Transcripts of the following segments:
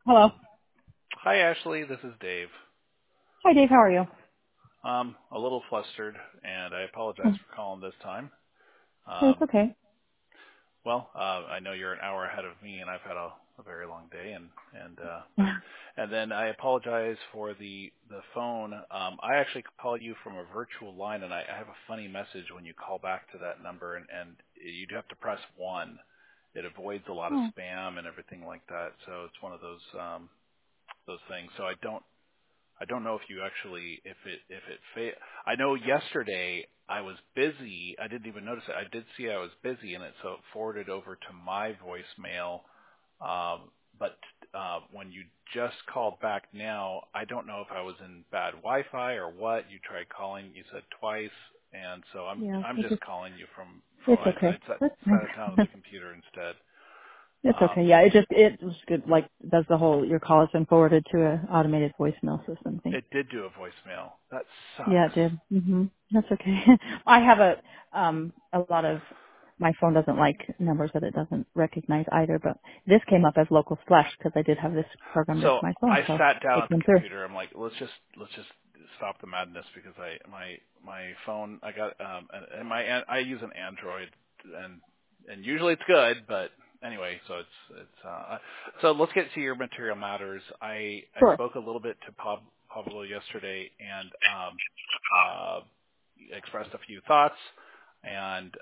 Hello. Hi, Ashley. This is Dave. Hi, Dave. How are you? A little flustered, and I apologize Oh, for calling this time. it's Um, okay. I know you're an hour ahead of me, and I've had a very long day, Yeah. and then I apologize for the phone. I actually call you from a virtual line, and I have a funny message when you call back to that number, and you do have to press 1. It avoids a lot of Oh. spam and everything like that. So it's one of those things. So I don't know if you actually I know yesterday I was busy. I didn't even notice it. I did see I was busy, and so it forwarded over to my voicemail. But when you just called back now, I don't know if I was in bad Wi-Fi or what. You tried calling. You said twice, and so I'm Yeah. I'm just calling you from. It's I okay. That's sat it down at fine. the computer instead. It's okay. Yeah. It was good. Like, does the whole, your call has been forwarded to an automated voicemail system thing. It did do a voicemail. That Yeah, sucks. it did. That's okay. I have a lot of, my phone doesn't like numbers that it doesn't recognize either, but this came up as local splash because I did have this programmed into So my phone, I so sat down it at the came through. computer. I'm like, let's just stop the madness because my phone I got and I use an Android and usually it's good, but anyway, so let's get to your material matters. I Sure. spoke a little bit to Pablo yesterday and expressed a few thoughts and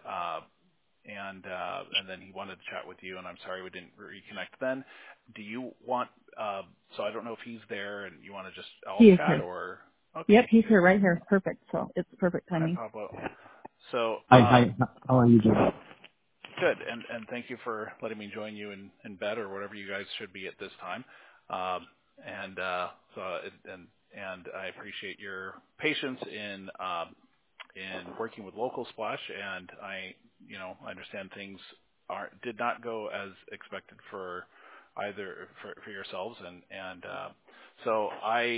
and then he wanted to chat with you, and I'm sorry we didn't reconnect then. Do you want? So I don't know if he's there, and you want to just all He is chat, here. or Yep, okay. he's here right here. Perfect. So it's perfect Hi, timing. Pablo. So Hi. How are you doing? good, and thank you for letting me join you in bed or whatever you guys should be at this time. Um, and so and I appreciate your patience in working with Local Splash, and I understand things did not go as expected for either for yourselves, and so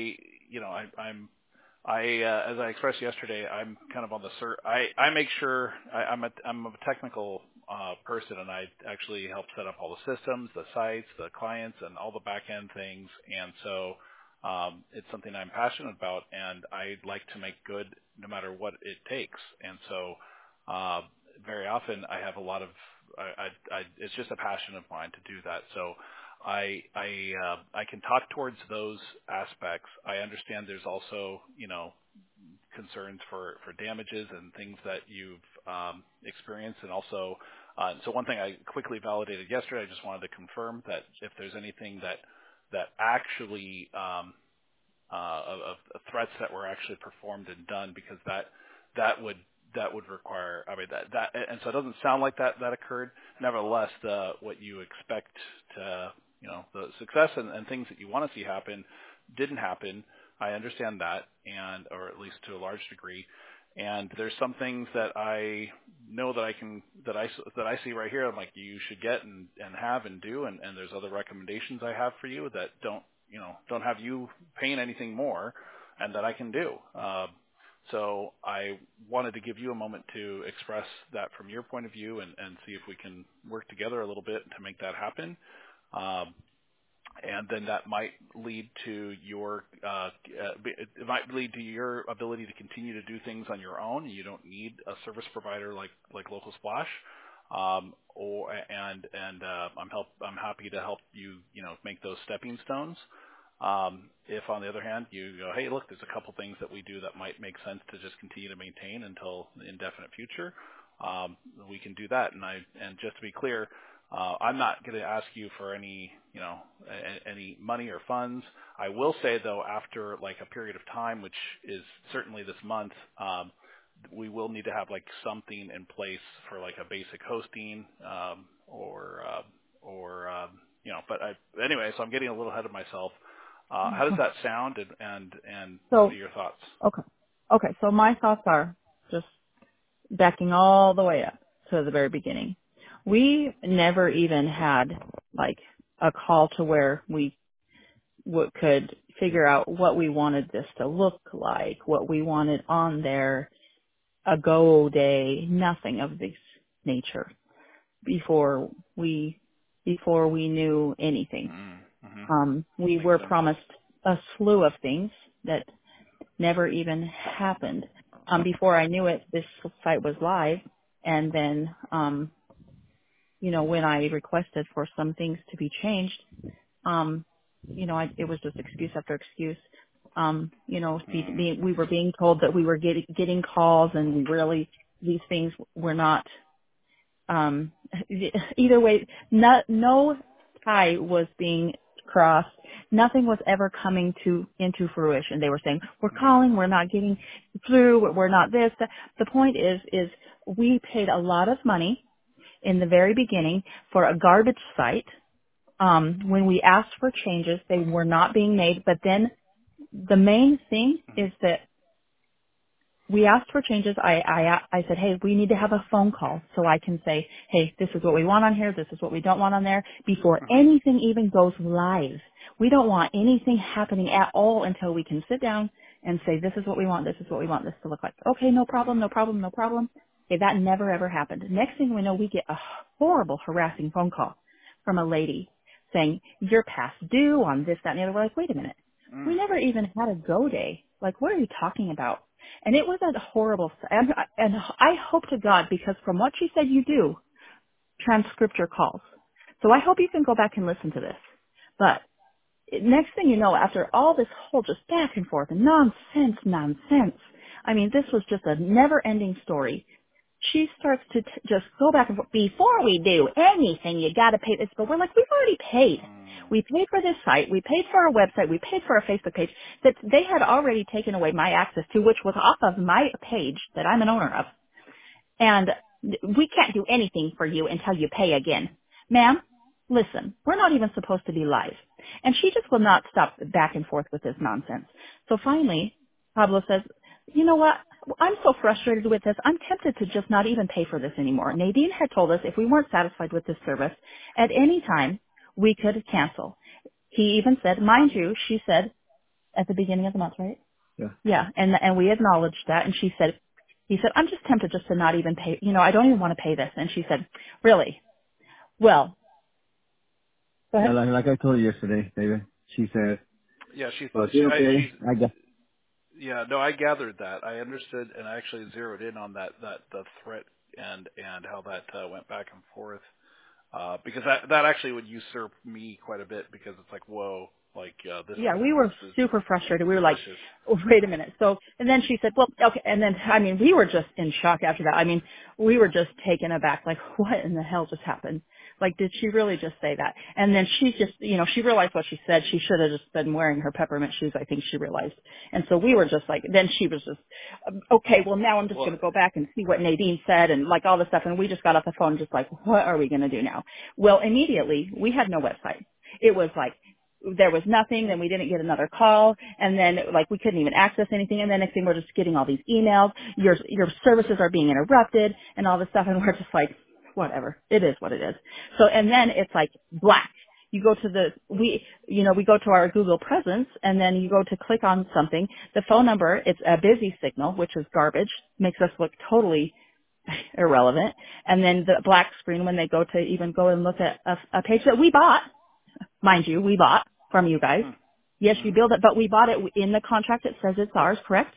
as I expressed yesterday, I'm kind of on the I make sure I'm a technical person, and I actually help set up all the systems, the sites, the clients, and all the back end things, and so it's something I'm passionate about, and I like to make good no matter what it takes. And so very often I have a lot of it's just a passion of mine to do that. So I can talk towards those aspects. I understand there's also concerns for damages and things that you've experienced, and also so one thing I quickly validated yesterday. I just wanted to confirm that if there's anything that actually of threats that were actually performed and done, because that would require, I mean, that and so it doesn't sound like that occurred. Nevertheless, what you expect to, the success and things that you want to see happen didn't happen. I understand that, and or at least to a large degree. And there's some things that I know that I see right here. I'm like, you should get and have and do, and there's other recommendations I have for you that don't have you paying anything more, and that I can do. So I wanted to give you a moment to express that from your point of view, and see if we can work together a little bit to make that happen. Um, and then that might lead to it might lead to your ability to continue to do things on your own. You don't need a service provider like Local Splash. I'm happy to help you, make those stepping stones. If on the other hand you go, hey, look, there's a couple things that we do that might make sense to just continue to maintain until the indefinite future, we can do that. And just to be clear, I'm not going to ask you for any money or funds. I will say though, after like a period of time, which is certainly this month, we will need to have like something in place for like a basic hosting, but anyway, so I'm getting a little ahead of myself. How does that sound, and what So, are your thoughts? okay. Okay, so my thoughts are just backing all the way up to the very beginning. We never even had like a call to where we could figure out what we wanted this to look like, what we wanted on there, a go day, nothing of this nature before we knew anything. Hmm. We Makes were sense. promised a slew of things that never even happened. Before I knew it, this site was live, and then, when I requested for some things to be changed, um, it was just excuse after excuse. Mm. We were being told that we were getting calls, and these things were not. Um, Either way, no tie was being crossed. Nothing was ever coming into fruition. They were saying, we're Mm. calling, we're not getting through, we're not this. The point is we paid a lot of money in the very beginning for a garbage site. When we asked for changes, they were not being made. But then the main thing is that we asked for changes. I said, hey, we need to have a phone call so I can say, hey, this is what we want on here. This is what we don't want on there before Mm-hmm. anything even goes live. We don't want anything happening at all until we can sit down and say, this is what we want. This is what we want this to look like. Okay, no problem, no problem, no problem. Okay, that never ever happened. Next thing we know, we get a horrible harassing phone call from a lady saying, you're past due on this, that, and the other. We're like, wait a minute. We Mm. never even had a go day. Like, what are you talking about? And it was a horrible, and I hope to God, because from what she said you do, transcript your calls. So I hope you can go back and listen to this. But next thing you know, after all this whole just back and forth and nonsense, I mean, this was just a never-ending story. She starts to just go back and forth. Before we do anything, you got to pay this. But we're like, we've already paid. Mm. We paid for this site. We paid for our website. We paid for our Facebook page that they had already taken away my access to, which was off of my page that I'm an owner of. And we can't do anything for you until you pay again. Ma'am, listen, we're not even supposed to be live. And she just will not stop back and forth with this nonsense. So finally, Pablo says, you know what? I'm so frustrated with this. I'm tempted to just not even pay for this anymore. Nadine had told us if we weren't satisfied with this service, at any time, we could cancel. He even said, mind you, she said at the beginning of the month, right? Yeah, and we acknowledged that, and he said, I'm just tempted just to not even pay, I don't even want to pay this. And she said, really? Well, go Yeah, ahead. like I told you yesterday, David. She said, Yeah, she "Well, thought you're okay. she's. I got." Yeah, no, I gathered that. I understood and I actually zeroed in on that the threat and how that went back and forth. Because that actually would usurp me quite a bit because it's like, whoa, like Yeah, we were this is super frustrated. We were like, suspicious. oh, wait a minute. So, and then she said, well, okay. And then, I mean, we were just in shock after that. I mean, we were just taken aback, like, what in the hell just happened? Like, did she really just say that? And then she just, she realized what she said. She should have just been wearing her peppermint shoes, I think she realized. And so we were just like, then she was just, okay, well, now I'm just Well, going to go back and see what Nadine said and like all this stuff. And we just got off the phone just like, what are we going to do now? Well, immediately, we had no website. It was like, there was nothing, then we didn't get another call, and then like we couldn't even access anything, and then next thing we're just getting all these emails, your services are being interrupted, and all this stuff, and we're just like, whatever, it is what it is. So, and then it's like black. You go to we go to our Google presence, and then you go to click on something, the phone number, it's a busy signal, which is garbage, makes us look totally irrelevant, and then the black screen when they go to even go and look at a page that we bought. Mind you, we bought from you guys. Yes, you mm-hmm. build it, but we bought it in the contract. It says it's ours, correct?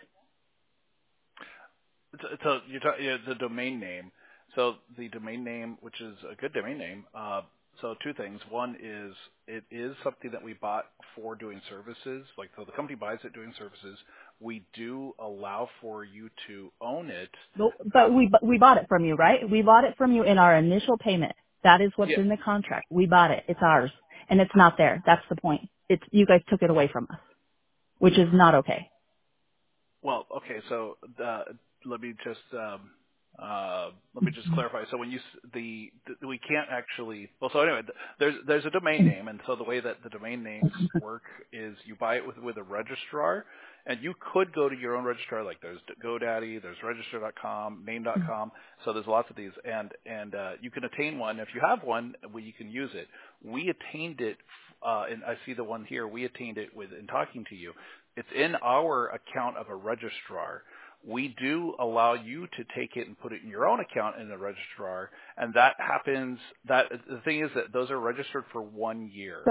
So you're talking the domain name. So the domain name, which is a good domain name. So two things. One is it is something that we bought for doing services. Like so, the company buys it doing services. We do allow for you to own it. But we bought it from you, right? We bought it from you in our initial payment. That is what's Yeah. in the contract. We bought it. It's ours, and it's not there. That's the point. It's you guys took it away from us, which is not okay. Well, okay. So let me just let me just clarify. So when we can't actually. Well, so anyway, there's a domain name, and so the way that the domain names work is you buy it with a registrar, and you could go to your own registrar. Like there's GoDaddy, there's Register.com, Name.com. So there's lots of these, and you can attain one. If you have one, well, you can use it. We attained it, and I see the one here. We attained it in talking to you. It's in our account of a registrar. We do allow you to take it and put it in your own account in the registrar, and that happens. That the thing is that those are registered for 1 year. So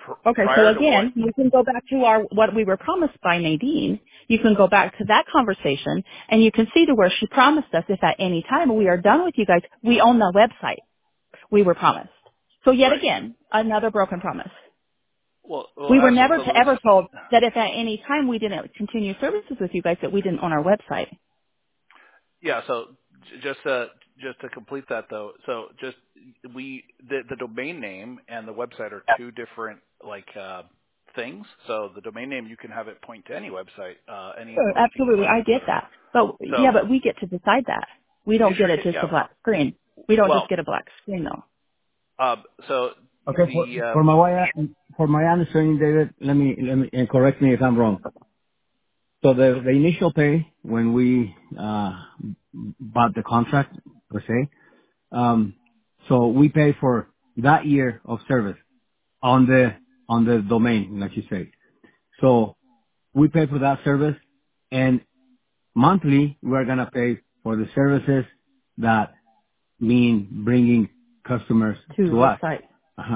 Okay, so prior to what? again, you can go back to what we were promised by Nadine. You can go back to that conversation, and you can see to where she promised us if at any time we are done with you guys, we own the website we were promised. So yet Right. again, another broken promise. Well, We were absolutely. never So to ever told that if at any time we didn't continue services with you guys, that we didn't own our website. yeah. So just to complete that though, so just the domain name and the website are two different things. So the domain name, you can have it point to any website, Sure, anything you absolutely, like. I get that. But So yeah, but we get to decide that. We you don't get sure it can. just Yeah. a black screen. We don't just Well, get a black screen though. so Okay, the for my understanding, David, let me and correct me if I'm wrong. So the initial pay when we bought the contract per se, so we pay for that year of service on the domain, like you say. So we pay for that service, and monthly we're gonna pay for the services that mean bringing customers To to the us. site. Uh-huh.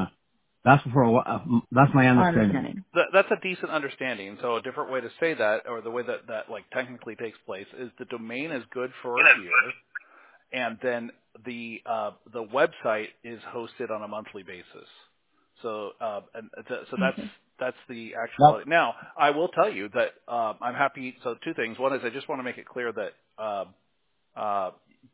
That's my Our understanding. understanding. that's a decent understanding. So a different way to say that, or the way that like technically takes place, is the domain is good for a year, and then the website is hosted on a monthly basis. So so Okay. that's the That, actuality. Now I will tell you that I'm happy. So two things. One is I just want to make it clear that uh,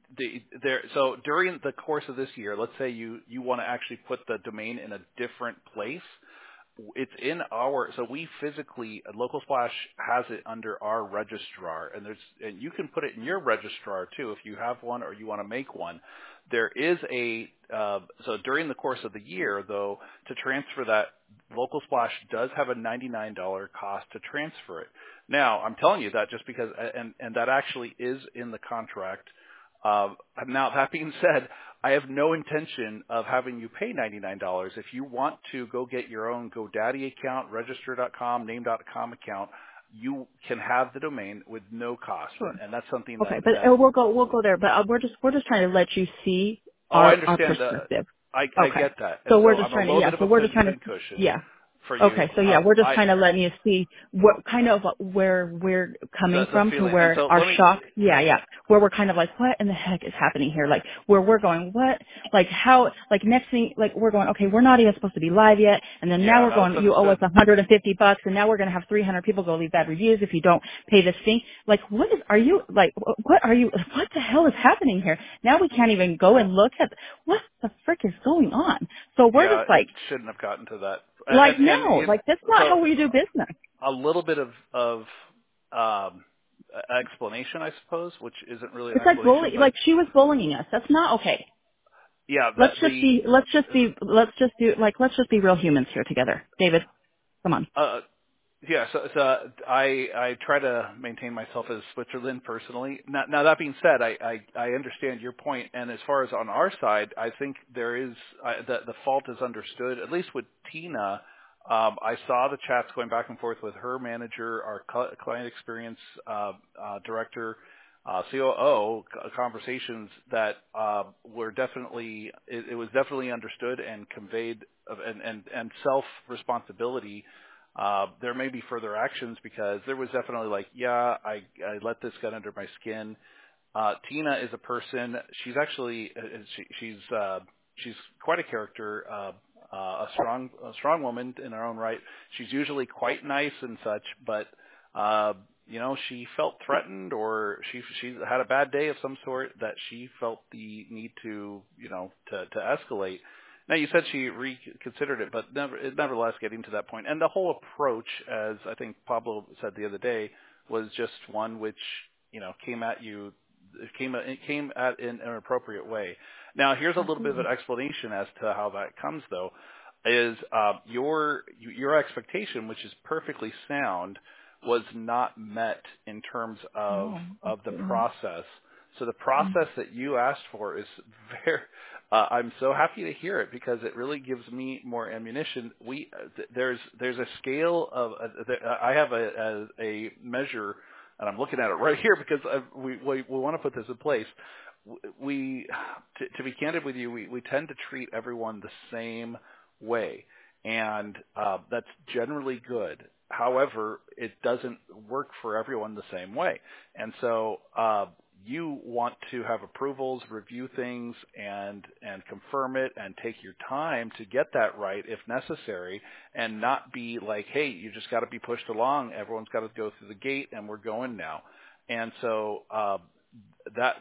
so during the course of this year, let's say you want to actually put the domain in a different place. It's in our, so we physically, Local Splash has it under our registrar, and you can put it in your registrar too if you have one or you want to make one. There is so during the course of the year though, to transfer that, Local Splash does have a $99 cost to transfer it. Now, I'm telling you that just because, and that actually is in the contract. Now, that being said, I have no intention of having you pay $99. If you want to go get your own GoDaddy account, register.com, name.com account, you can have the domain with no cost, Sure. and that's something Okay, but that we'll go there. But we're just trying to let you see oh, I our understand. perspective. I Okay. get that, and So we're so just I'm a trying to little bit of So a we're just trying to pincushion yeah. for you. Okay. So yeah, we're just I trying to let you see what kind of where we're coming the from to feeling, and where so our let me. shock. Yeah. Where we're kind of like, what in the heck is happening here? Like where we're going, what? Like how? Like next thing, like we're going, okay, we're not even supposed to be live yet, and then now Yeah, we're no, going, it's you owe us understood. $150, and now we're going to have 300 people go leave bad reviews if you don't pay this thing. Like what is? Are you like? What are you? What the hell is happening here? Now we can't even go and look at what the frick is going on. So we're Yeah, just it like. shouldn't have gotten to that, Like and no, you know, like that's not so how we do business. a little bit of um, explanation, I suppose, which isn't really an It's like explanation, bully. but Like she was bullying us. That's not okay. yeah, Let's just be. Let's just be real humans here together, David. Come on. uh, yeah. So I try to maintain myself as Switzerland personally. Now that being said, I understand your point, and as far as on our side, I think there is the fault is understood. At least with Tina, I saw the chats going back and forth with her manager, our client experience director, COO, conversations that were definitely it was definitely understood and conveyed and self responsibility. There may be further actions because there was definitely like, yeah, I let this get under my skin. Tina is a person. She's actually she's quite a character, a strong woman in her own right. She's usually quite nice and such, but she felt threatened, or she had a bad day of some sort that she felt the need to to escalate. Now you said she reconsidered it, but nevertheless getting to that point, and the whole approach, as I think Pablo said the other day, was just one which came at you it came at in an appropriate way. Now, here's a little bit of an Absolutely. explanation as to how that comes, though, is your expectation, which is perfectly sound, was not met in terms of No, the absolutely not. process. So the process that you asked for is very. I'm so happy to hear it because it really gives me more ammunition. There's a scale of I have a measure, and I'm looking at it right here because we want to put this in place. To be candid with you, we tend to treat everyone the same way. and that's generally good. However, it doesn't work for everyone the same way. And so you want to have approvals, review things, and confirm it, and take your time to get that right if necessary, and not be like, hey, you just got to be pushed along. Everyone's got to go through the gate, and we're going now. And so that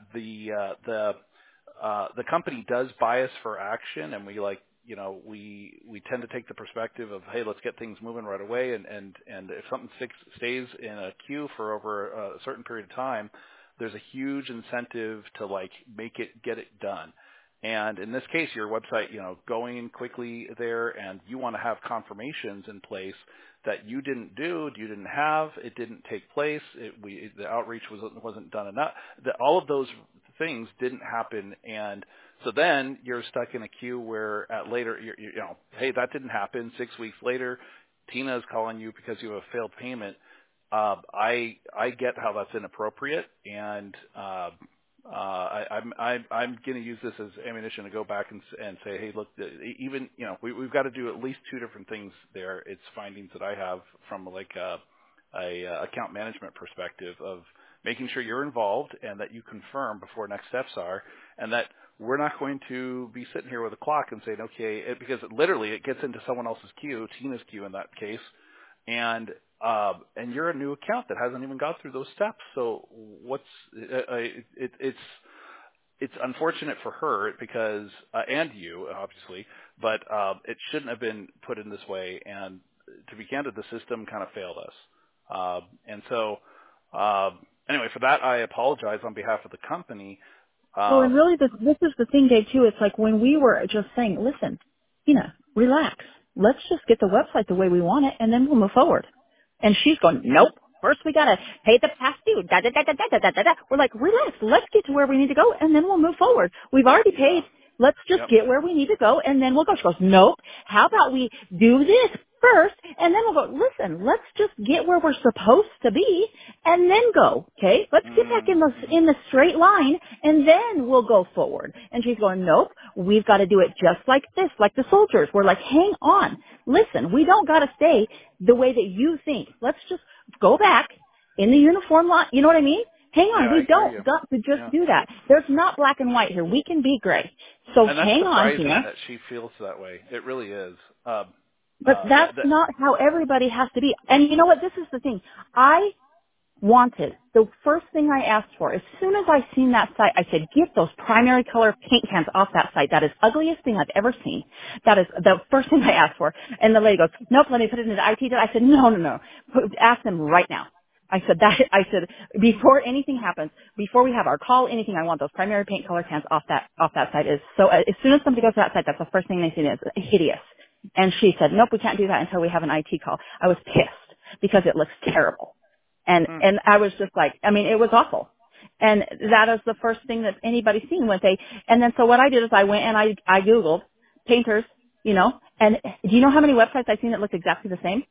the company does bias for action, and we we tend to take the perspective of, hey, let's get things moving right away, and if something stays in a queue for over a certain period of time, there's a huge incentive to get it done. And in this case, your website, going quickly there, and you want to have confirmations in place that you didn't do, you didn't have, it didn't take place, the outreach wasn't done enough. All of those things didn't happen, and so then you're stuck in a queue where later, hey, that didn't happen. 6 weeks later, Tina is calling you because you have a failed payment. I get how that's inappropriate, and I'm going to use this as ammunition to go back and say, hey, look, even we've got to do at least two different things there. It's findings that I have from a account management perspective of making sure you're involved and that you confirm before next steps are, and that we're not going to be sitting here with a clock and saying, okay, because literally it gets into someone else's queue, Tina's queue in that case, and you're a new account that hasn't even got through those steps. So it's unfortunate for her because and you obviously, but it shouldn't have been put in this way. And to be candid, the system kind of failed us. And so anyway, for that I apologize on behalf of the company. Well, and really, this is the thing, Dave, too. It's like when we were just saying, listen, Tina, relax. Let's just get the website the way we want it, and then we'll move forward. And she's going, nope. First, we got to pay the past due. Da, da, da, da, da, da, da, da. We're like, relax. Let's get to where we need to go, and then we'll move forward. We've already paid. Let's just get where we need to go, and then we'll go. She goes, nope. How about we do this first, and then we'll go, listen, let's just get where we're supposed to be, and then go, okay? Let's get back in the straight line, and then we'll go forward. And she's going, nope, we've got to do it just like this, like the soldiers. We're like, hang on. Listen, we don't got to stay the way that you think. Let's just go back in the uniform line. You know what I mean? Hang on, we don't got to just do that. There's not black and white here. We can be gray. So and that's hang on, surprising Tina. that she feels that way. It really is. But that's not how everybody has to be. And you know what? This is the thing. I wanted, the first thing I asked for, as soon as I seen that site, I said, get those primary color paint cans off that site. That is the ugliest thing I've ever seen. That is the first thing I asked for. And the lady goes, nope, let me put it into IT. I said, no. Ask them right now. I said, before anything happens, before we have our call, anything, I want those primary paint color cans off that site. So as soon as somebody goes to that site, that's the first thing they see is hideous. And she said, nope, we can't do that until we have an IT call. I was pissed because it looks terrible. And I was just like, I mean, it was awful. And that is the first thing that anybody's seen and then so what I did is I went and I Googled painters, and do you know how many websites I've seen that looked exactly the same?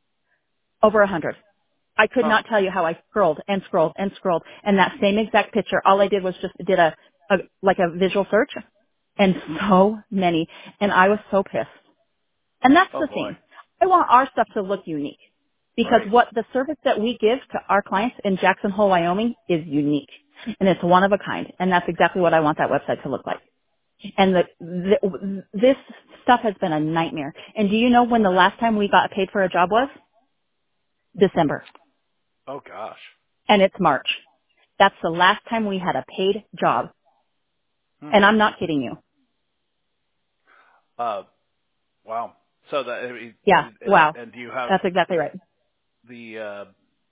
Over 100. I could not tell you how I scrolled and scrolled and scrolled. And that same exact picture, all I did was just did a visual search, and so many. And I was so pissed. And that's the thing. I want our stuff to look unique because what the service that we give to our clients in Jackson Hole, Wyoming is unique, and it's one of a kind. And that's exactly what I want that website to look like. And this stuff has been a nightmare. And do you know when the last time we got paid for a job was? December. Oh gosh. And it's March. That's the last time we had a paid job. And I'm not kidding you. Wow. So that wow. And do you have? That's exactly right. The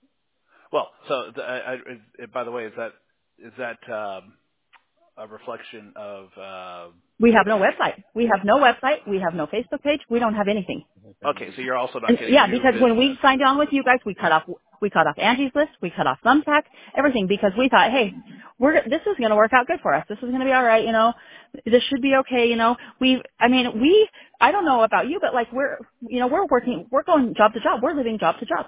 by the way, is that a reflection of? We have no website. We have no website. We have no Facebook page. We don't have anything. Okay, so you're also not getting because when we signed on with you guys, we cut off Angie's List, we cut off Thumbtack, everything, because we thought, hey, this is going to work out good for us. This is going to be all right. This should be okay. I don't know about you, but we're going job to job. We're living job to job.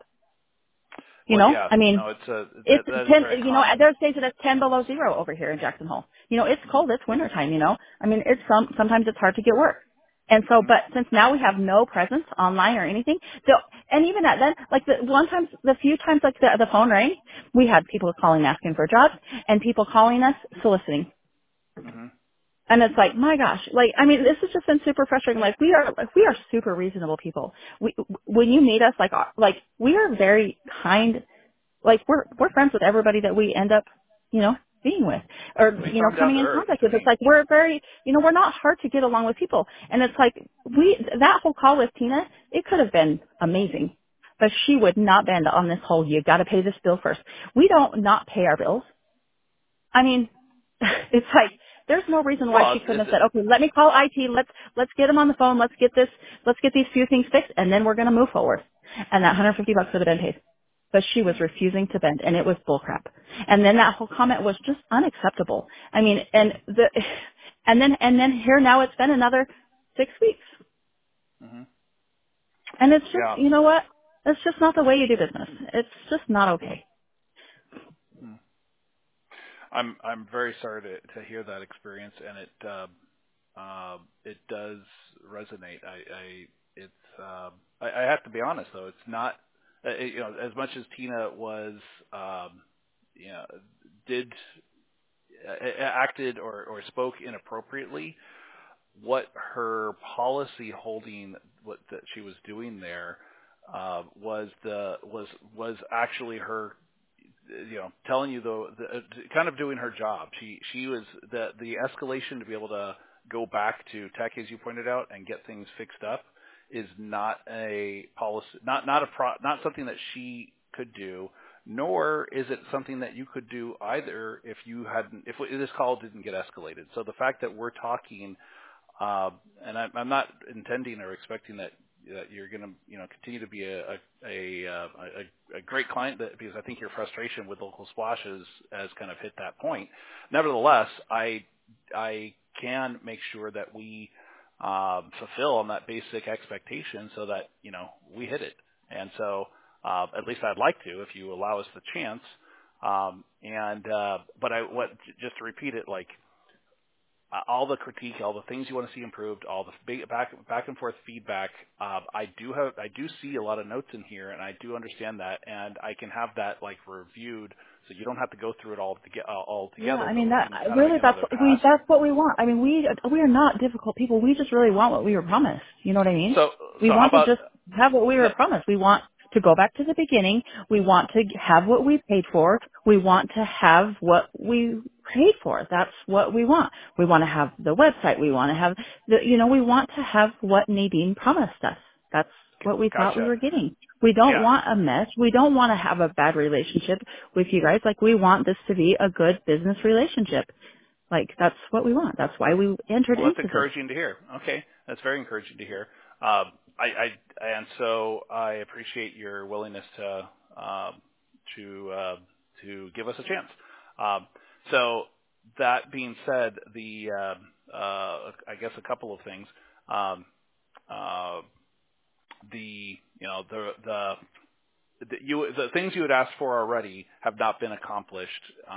It's 10, there's days that it's 10 below zero over here in Jackson Hole. It's cold. It's winter time, sometimes it's hard to get work. And so, Mhm. but since now we have no presence online or anything, and even at then, like the few times like the phone rang, we had people calling asking for jobs and people calling us soliciting. Mhm. And it's like, my gosh, like, I mean, this has just been super frustrating. Like, we are super reasonable people. When you meet us, like, we are very kind. Like, we're friends with everybody that we end up, being with or, Well, you sound down coming to in earth contact to with. It's me. like, we're very, we're not hard to get along with people. And it's like, that whole call with Tina, it could have been amazing. But she would not bend on this whole, you gotta pay this bill first. We don't not pay our bills. I mean, it's like there's no reason why Well, she couldn't have said, okay, let me call IT. Let's get them on the phone. Let's get these few things fixed, and then we're going to move forward. And that $150 would have been paid. But she was refusing to bend, and it was bullcrap. And then that whole comment was just unacceptable. I mean, and then here now it's been another 6 weeks, Mhm. and it's just, Yeah. you know what? It's just not the way you do business. It's just not okay. Mm. I'm very sorry to hear that experience, and it does resonate. I have to be honest though, it's not as much as Tina was you know did acted or spoke inappropriately. What her policy holding, what that she was doing there, was actually her, telling you kind of doing her job. She was the escalation to be able to go back to tech, as you pointed out, and get things fixed up is not a policy, not something that she could do, nor is it something that you could do either if this call didn't get escalated. So the fact that we're talking, and I'm not intending or expecting that you're going to continue to be a great client, because I think your frustration with Local Splash has kind of hit that point. Nevertheless, I can make sure that we fulfill on that basic expectation so that we hit it. And so at least I'd like to, if you allow us the chance. Just to repeat it, like, all the critique, all the things you want to see improved, all the big back and forth feedback. I do see a lot of notes in here, and I do understand that, and I can have that like reviewed, so you don't have to go through it all Yeah, together, I but mean we that can kind of really make another pass. that's what we want. I mean, we are not difficult people. We just really want what we were promised. You know what I mean? So We how want to about just have what we were promised. We want to go back to the beginning. We want to have what we paid for. We want to have what we paid for. That's what we want. We want to have the website. We want to have we want to have what Nadine promised us. That's what we thought we gotcha? were getting. We don't Yeah. want a mess. We don't want to have a bad relationship with you guys. Like, we want this to be a good business relationship. Like, that's what we want. That's why we entered Well, that's into this. encouraging to hear. Okay, that's very encouraging to hear. And so I appreciate your willingness to give us a chance. So that being said, I guess a couple of things. Um, uh, the things you had asked for already have not been accomplished.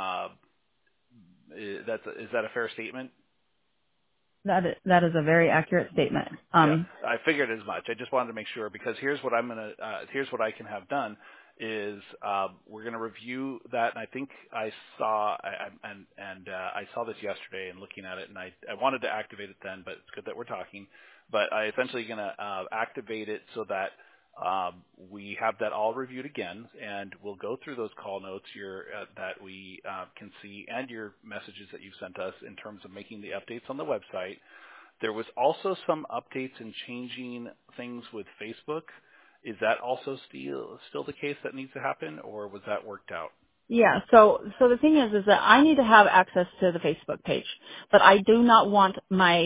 Is that a fair statement? That is a very accurate statement. Yeah, I figured as much. I just wanted to make sure, because here's what here's what I can have done is we're gonna review that, and I think I saw I saw this yesterday and looking at it, and I wanted to activate it then, but it's good that we're talking. But I essentially gonna activate it so that we have that all reviewed again, and we'll go through those call notes that we can see, and your messages that you've sent us in terms of making the updates on the website. There was also some updates and changing things with Facebook. Is that also still the case that needs to happen, or was that worked out? Yeah. So the thing is that I need to have access to the Facebook page, but I do not want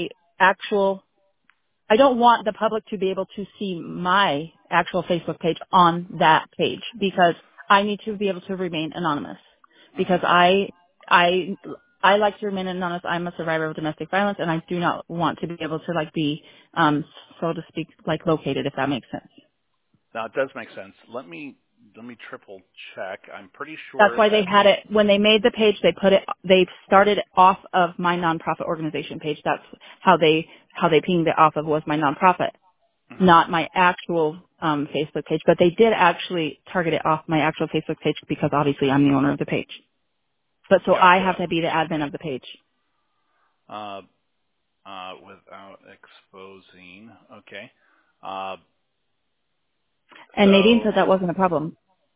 I don't want the public to be able to see my actual Facebook page on that page, because I need to be able to remain anonymous, Hmm. because I like to remain anonymous. I'm a survivor of domestic violence, and I do not want to be able to be, so to speak, located, if that makes sense. Now it does make sense. Let me triple check. I'm pretty That's sure why they that had it, when they made the page, they started off of my nonprofit organization page. That's how they how they pinged it off of was my nonprofit, Hmm. not my actual Facebook page. But they did actually target it off my actual Facebook page because obviously I'm the owner of the page. But so I have Gotcha. to be the admin of the page. Uh, without exposing. Okay. Uh, And Nadine so, said that wasn't a problem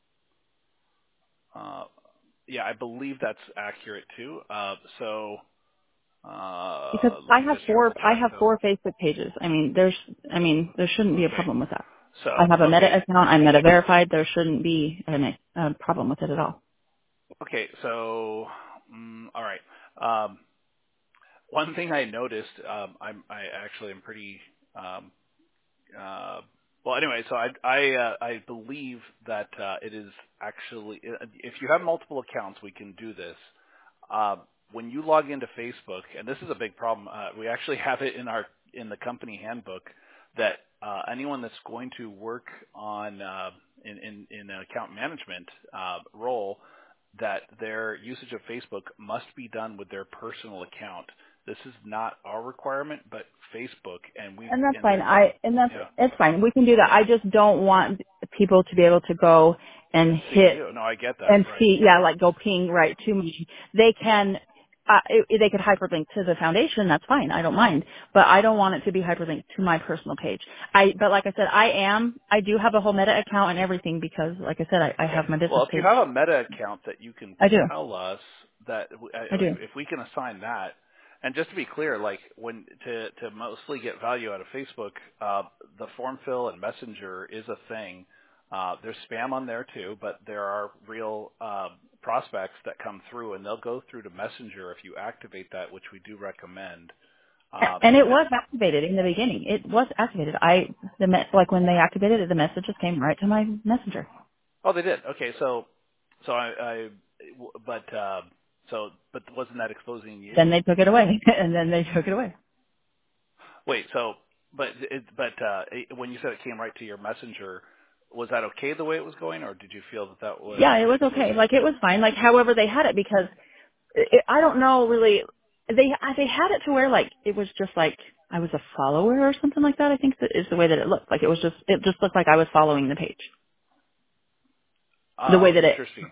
uh, yeah, I believe that's accurate too. So, because I looking have just here at four. the I track have though. 4 Facebook pages. I mean, there shouldn't be a Okay. problem with that. I So, have a Meta okay. account. I'm Meta verified. There shouldn't be a problem with it at all. Okay. So, all right. One thing I noticed, I actually am pretty, uh, well, anyway, so I believe that it is actually, if you have multiple accounts, we can do this. Uh, when you log into Facebook, and this is a big problem, we actually have it in the company handbook that anyone that's going to work on in an account management role, that their usage of Facebook must be done with their personal account. This is not our requirement, but Facebook, and And that's and fine. they're yeah. It's fine. We can do that. I just don't want people to be able to go and See hit you. No, I get that. and Right. see, yeah, like go ping right to me. They can, they could hyperlink to the foundation. That's fine. I don't mind, but I don't want it to be hyperlinked to my personal page. But like I said, I do have a whole Meta account and everything because, like I said, I Okay. have my Well, business if you page. have a Meta account that you can I do. tell us that, I do. if we can assign that, and just to be clear, like when to mostly get value out of Facebook, the form fill and Messenger is a thing. There's spam on there too, but there are real prospects that come through, and they'll go through to Messenger if you activate that, which we do recommend. And it And was activated in the beginning. It was activated. Like when they activated it, the messages came right to my messenger. oh, they did. Okay, so but but wasn't that exposing you? Then they took it away, and then they took it away. Wait, so when you said it came right to your messenger, was that okay the way it was going, or did you feel that that was Yeah, it was okay. exposing? Like it was fine. Like however they had it because I don't know really. They had it to where like it was just like I was a follower or something like that. I think that is the way that it looked. Like it just looked like I was following the page. The way Oh, that it. interesting.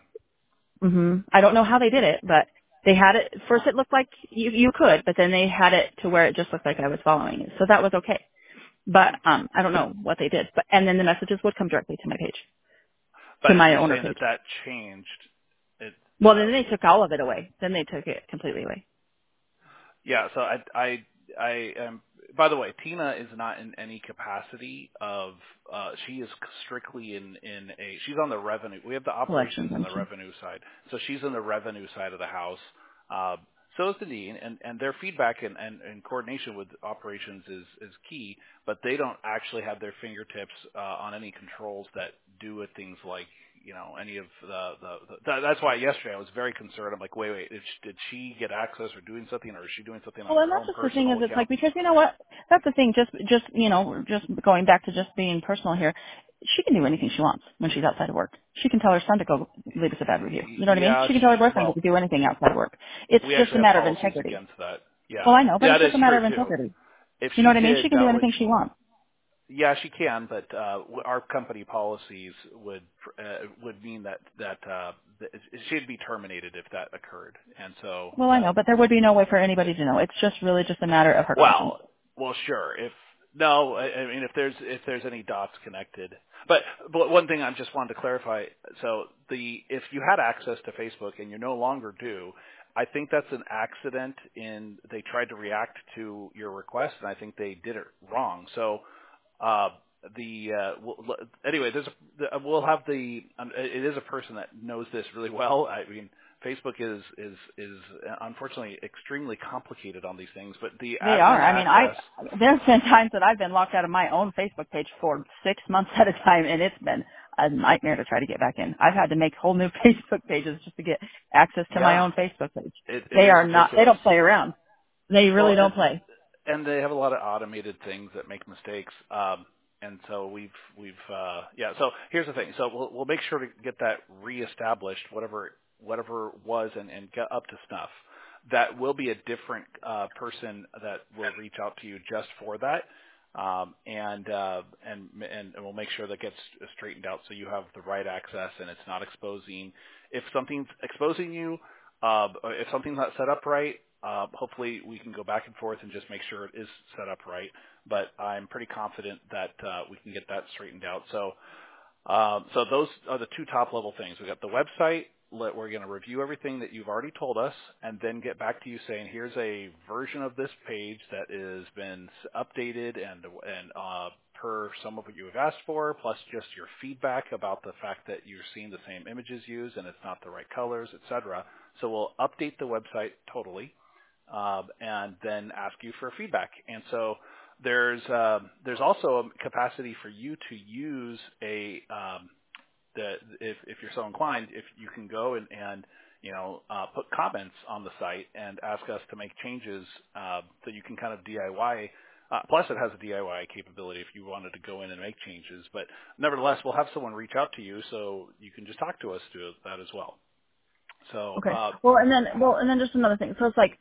I don't know how they did it, but they had it. First, it looked like you could, but then they had it to where it just looked like I was following it. So that was okay. But Hmm. I don't know what they did. But and then the messages would come directly to my page, to But if my you're owner saying that page. that changed, it Well, then they took all of it away. Then they took it completely away. yeah. So I am. By the way, Tina is not in any capacity of. She is strictly in a. She's on the revenue. We have the Collections, operations and I'm the sure. revenue side. So she's in the revenue side of the house. So is Nadine, and their feedback and coordination with operations is key. But they don't actually have their fingertips on any controls that do with things like any of that's why yesterday I was very concerned. I'm like, wait, did she get access or doing something, or is she doing something on Well, her and that's own just the thing personal is, it's like account? because you know what? That's the thing. Just just going back to just being personal here. She can do anything she wants when she's outside of work. She can tell her son to go leave us a bad review. You know what I mean? Yeah, She can tell her boyfriend well, to do anything outside of work. It's we just a actually have matter of policies integrity. against that. Yeah, Well, I know, but yeah, it's that is just a matter true of too. integrity. If You know she what I mean? She did can do that, which anything she wants. yeah, she can, but our company policies would mean that she'd be terminated if that occurred, and so Well, I know, but there would be no way for anybody to know. It's just really just a matter of her conscience. well, sure. If no, I mean if there's any dots connected, but one thing I just wanted to clarify. So if you had access to Facebook and you no longer do, I think that's an accident. They tried to react to your request, and I think they did it wrong. So uh, anyway, we'll have it is a person that knows this really well. I mean, Facebook is unfortunately extremely complicated on these things, but the They are. admin I mean, access, there's been times that I've been locked out of my own Facebook page for 6 months at a time, and it's been a nightmare to try to get back in. I've had to make whole new Facebook pages just to get access to my yeah, own Facebook page. it They is are not. They ridiculous. don't play around. They really Well, don't play. and they have a lot of automated things that make mistakes. And so yeah. So here's the thing. So we'll make sure to get that reestablished, whatever was, and get up to snuff. that will be a different person that will reach out to you just for that. And we'll make sure that gets straightened out so you have the right access and it's not exposing. If something's exposing you, or if something's not set up right, hopefully we can go back and forth and just make sure it is set up right. But I'm pretty confident that we can get that straightened out. So those are the two top level things. We got the website. We're going to review everything that you've already told us and then get back to you saying, here's a version of this page that has been updated and per some of what you have asked for, plus just your feedback about the fact that you're seeing the same images used and it's not the right colors, etc. So we'll update the website totally and then ask you for feedback. And so there's also a capacity for you to use if you're so inclined, if you can go and put comments on the site and ask us to make changes, so you can kind of DIY. Plus, it has a DIY capability if you wanted to go in and make changes. But nevertheless, we'll have someone reach out to you so you can just talk to us to that as well. So Okay. And then just another thing. So it's like,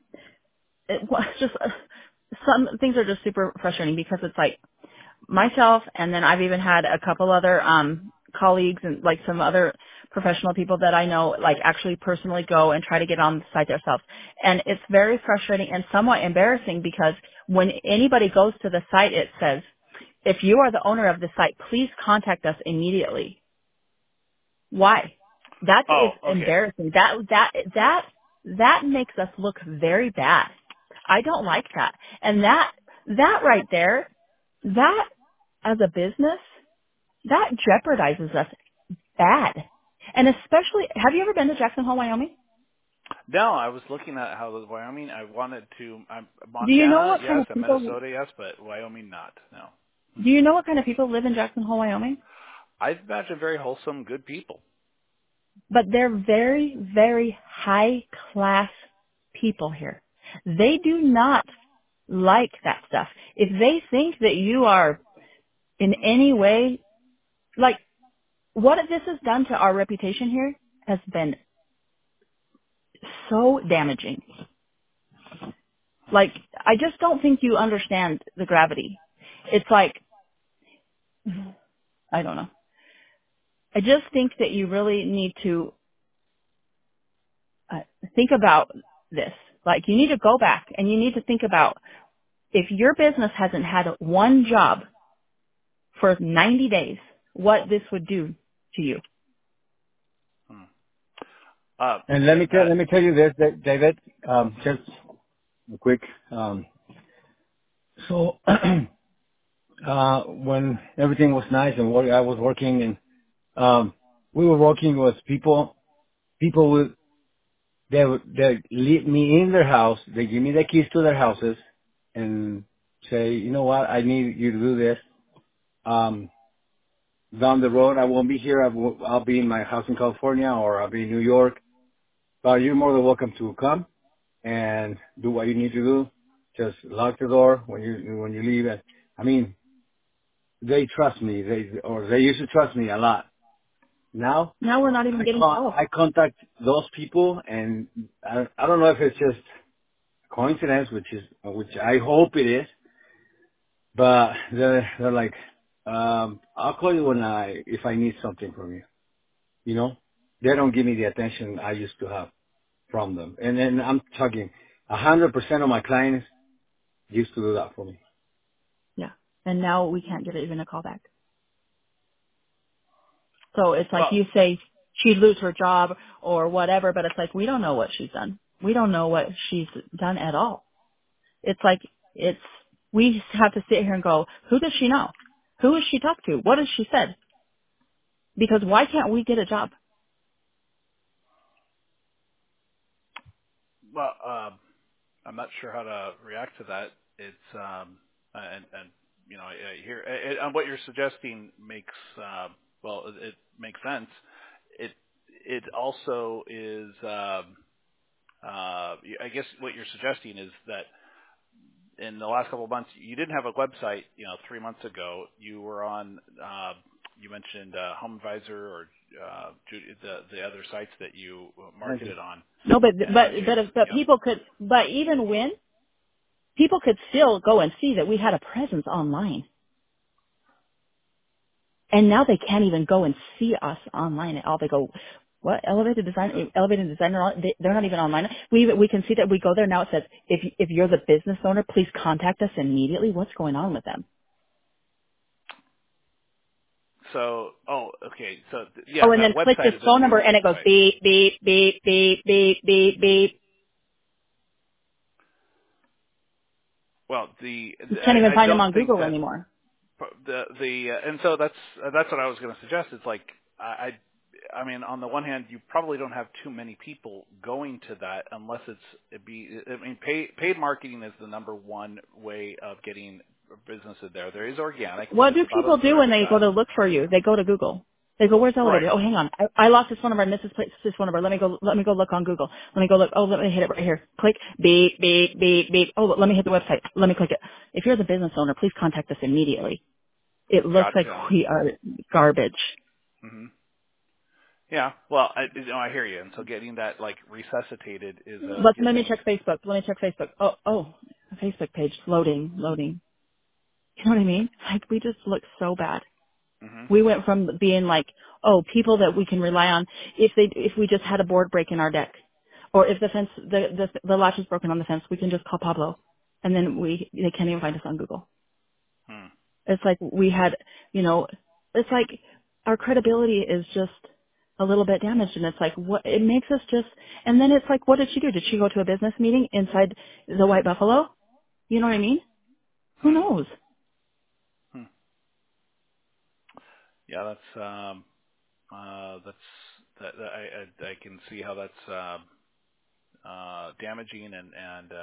some things are just super frustrating because it's like myself, and then I've even had a couple other colleagues and like some other professional people that I know like actually personally go and try to get on the site themselves. And it's very frustrating and somewhat embarrassing because when anybody goes to the site, it says, if you are the owner of the site, please contact us immediately. Why? That is okay. embarrassing. That makes us look very bad. I don't like that. And that right there, that as a business, that jeopardizes us bad. And especially, have you ever been to Jackson Hole, Wyoming? No, I was looking at how the Wyoming. I wanted to. Do you know Montana, what kind yes, of and people, Minnesota, yes, but Wyoming, not. No. do you know what kind of people live in Jackson Hole, Wyoming? I imagine very wholesome, good people. But they're very, very high class people here. They do not like that stuff. If they think that you are in any way, like what this has done to our reputation here has been so damaging. Like, I just don't think you understand the gravity. It's like, I don't know. I just think that you really need to think about this. Like, you need to go back and you need to think about if your business hasn't had one job for 90 days, what this would do to you. Hmm. And let me tell you this, David, just a quick, so, when everything was nice and I was working and, we were working with people would, they leave me in their house, they give me the keys to their houses and say, you know what, I need you to do this. Down the road, I won't be here, I'll be in my house in California or I'll be in New York, but you're more than welcome to come and do what you need to do. Just lock the door when you leave. And I mean, they trust me. They used to trust me a lot. Now Now we're not even getting calls. I contact those people, and I don't know if it's just coincidence, which I hope it is, but they're like, I'll call you if I need something from you. You know, they don't give me the attention I used to have from them. And then I'm talking 100% of my clients used to do that for me. Yeah. And now we can't get even a call back. So it's like well, you say she'd lose her job or whatever, but it's like we don't know what she's done. We don't know what she's done at all. It's like we have to sit here and go, who does she know? Who has she talked to? What has she said? Because why can't we get a job? well, I'm not sure how to react to that. It's and I hear and what you're suggesting makes it makes sense. It also is. I guess what you're suggesting is that in the last couple of months, you didn't have a website. 3 months ago, you were on. You mentioned Home Advisor or the other sites that you Thank you. marketed on. No, but and but then but change. but Yeah. people could. But even when people could still go and see that we had a presence online, and now they can't even go and see us online at all. They go, what elevated designer? They're not even online. We can see that we go there now. It says if you're the business owner, please contact us immediately. What's going on with them? So, okay. So, Oh, yeah, and then that click this website is a phone new number, and it goes website. beep beep beep beep beep beep beep. Well, You can't even I find them don't on think Google that anymore. and so that's what I was going to suggest. It's like I mean, on the one hand, you probably don't have too many people going to that unless paid marketing is the number one way of getting business in there. There is organic, which What is do about a people do third when of they go that. to look for you? They go to Google. They go, where's Right. Elevated? Oh, hang on. I lost this phone number. I missed this phone number. Let me go look on Google. Let me go look. Oh, let me hit it right here. Click. Beep, beep, beep, beep. Oh, let me hit the website. Let me click it. If you're the business owner, please contact us immediately. It looks like Gotcha. we are garbage. Hmm. Yeah. Well, I hear you. And so getting that like resuscitated is a Let me is check Facebook. Let me check Facebook. Oh, a Facebook page. Loading. You know what I mean? Like, we just look so bad. hmm We went from being like, oh, people that we can rely on if we just had a board break in our deck, or if the latch is broken on the fence, we can just call Pablo, and then they can't even find us on Google. hmm. It's like we had, it's like our credibility is just a little bit damaged, and it's like what it makes us just. And then it's like, what did she do? Did she go to a business meeting inside the White Buffalo? You know what I mean? Who Hmm. knows? Hmm. Yeah, I can see how that's damaging and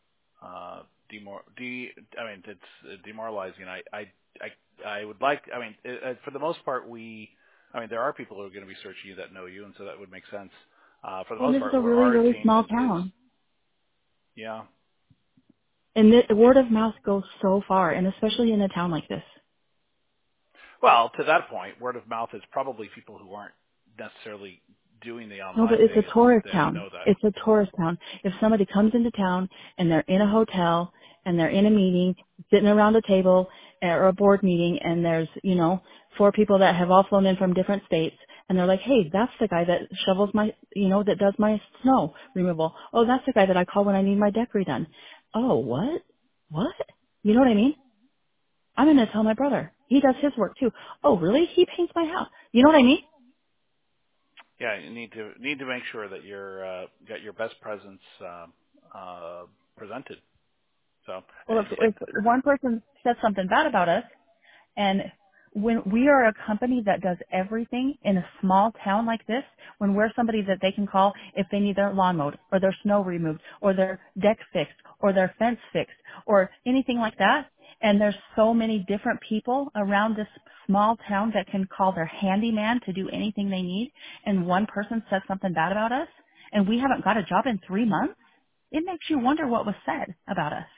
I mean it's demoralizing. I would like. I mean, for the most part, I mean, there are people who are going to be searching you that know you, and so that would make sense. For the Well, most this is part, a where really, our really team small is town. yeah. And the word of mouth goes so far, and especially in a town like this. Well, to that point, word of mouth is probably people who aren't necessarily doing the No, but online it's thing, a and tourist they town. know that. It's a tourist town. If somebody comes into town and they're in a hotel and they're in a meeting, sitting around a table or a board meeting, and there's, four people that have all flown in from different states, and they're like, hey, that's the guy that shovels my, that does my snow removal. Oh, that's the guy that I call when I need my deck redone. Oh, what? What? You know what I mean? I'm going to tell my brother. He does his work too. Oh, really? He paints my house. You know what I mean? Yeah, you need to make sure that you're got your best presence presented. So Well, like if one person says something bad about us, and when we are a company that does everything in a small town like this, when we're somebody that they can call if they need their lawn mowed or their snow removed or their deck fixed or their fence fixed or anything like that, and there's so many different people around this small town that can call their handyman to do anything they need, and one person says something bad about us, and we haven't got a job in 3 months, it makes you wonder what was said about us.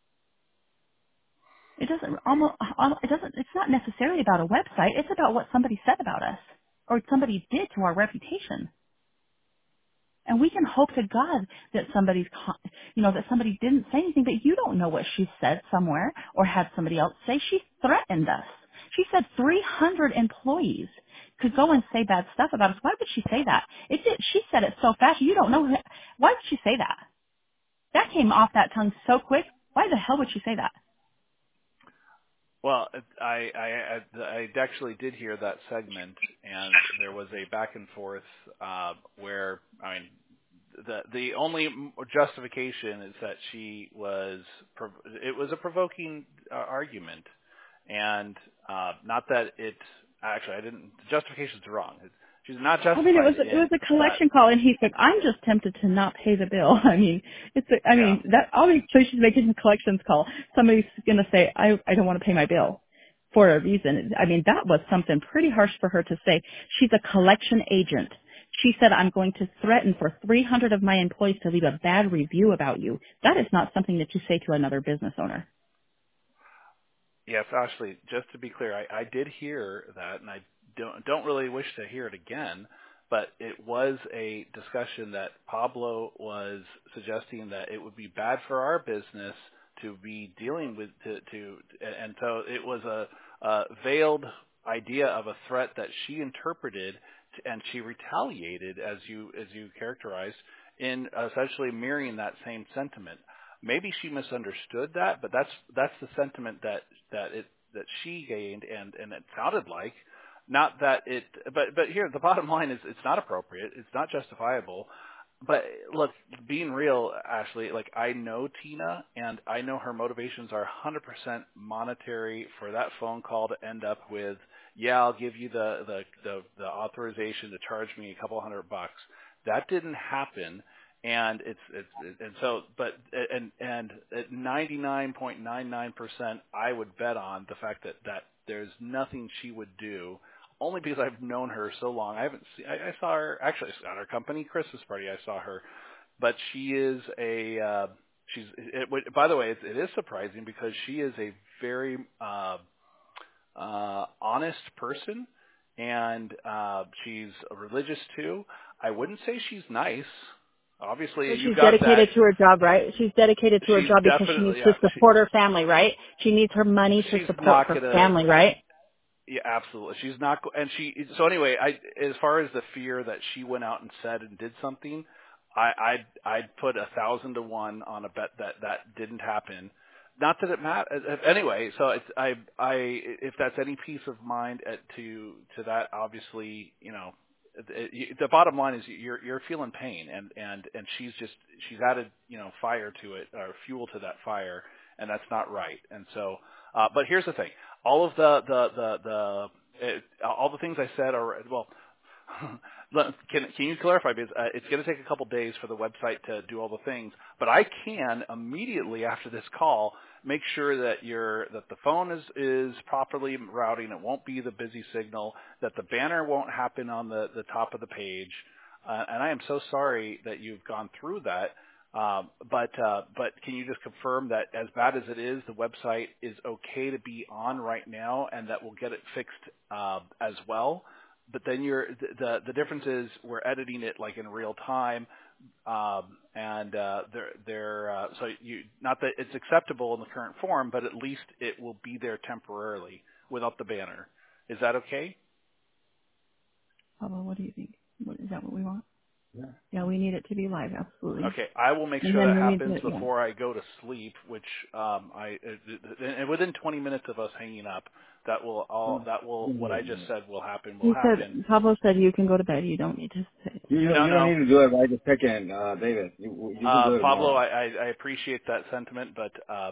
It's not necessarily about a website. It's about what somebody said about us or somebody did to our reputation. And we can hope to God that that somebody didn't say anything, but you don't know what she said somewhere or had somebody else say. She threatened us. She said 300 employees could go and say bad stuff about us. Why would she say that? She said it so fast. You don't know. Why would she say that? That came off that tongue so quick. Why the hell would she say that? well, I actually did hear that segment, and there was a back and forth where I mean the only justification is that it was a provoking argument, and not that it actually I didn't the justification's wrong. She's not I mean, justified it was in a that. collection call, and he said, "I'm just tempted to not pay the bill." I mean, Yeah. that obviously she's making a collections call. Somebody's going to say, "I don't want to pay my bill," for a reason. I mean, that was something pretty harsh for her to say. She's a collection agent. She said, "I'm going to threaten for 300 of my employees to leave a bad review about you." That is not something that you say to another business owner. Yes, Ashley, just to be clear, I did hear that, and I don't really wish to hear it again. but it was a discussion that Pablo was suggesting that it would be bad for our business to be dealing with and so it was a veiled idea of a threat that she interpreted and she retaliated as you characterized in essentially mirroring that same sentiment. Maybe she misunderstood that, but that's the sentiment that she gained and it sounded like. Not that it, but here the bottom line is it's not appropriate. It's not justifiable. But look, being real, Ashley, like I know Tina and I know her motivations are 100% monetary for that phone call to end up with, yeah, I'll give you the authorization to charge me a couple $100. That didn't happen. And and at 99.99%, I would bet on the fact that there's nothing she would do. Only because I've known her so long. I saw her actually at our company Christmas party. I saw her, but she is by the way, it is surprising because she is a very honest person, and she's religious too. I wouldn't say she's nice. Obviously, But you she's got dedicated that. to her job, right? She's dedicated to her She's job because she needs definitely, to yeah. support her family, right? She needs her money to She's support not her gonna. family, right? Yeah, absolutely. She's not, and so anyway, as far as the fear that she went out and said and did something, I'd put 1,000 to 1 on a bet that didn't happen. Not that it matters. Anyway, so if that's any peace of mind to that, obviously, the bottom line is you're feeling pain and she's added, fire to it or fuel to that fire, and that's not right. And so, but here's the thing. All of all the things I said are, well, can you clarify, because it's going to take a couple days for the website to do all the things, but I can immediately after this call make sure that the phone is properly routing. It won't be the busy signal, that the banner won't happen on the top of the page. And I am so sorry that you've gone through that. But can you just confirm that as bad as it is, the website is okay to be on right now, and that we'll get it fixed as well? But then the difference is we're editing it like in real time, and so not that it's acceptable in the current form, but at least it will be there temporarily without the banner. Is that okay? Pablo, what do you think? Is that what we want? Yeah, we need it to be live, absolutely. Okay, I will make And sure then that we need happens to, yeah. before I go to sleep, which and within 20 minutes of us hanging up, what I just said will happen. Pablo said you can go to bed. You don't need to sit. You don't need to do it right this second, David. You can do it Pablo, tomorrow. I appreciate that sentiment, but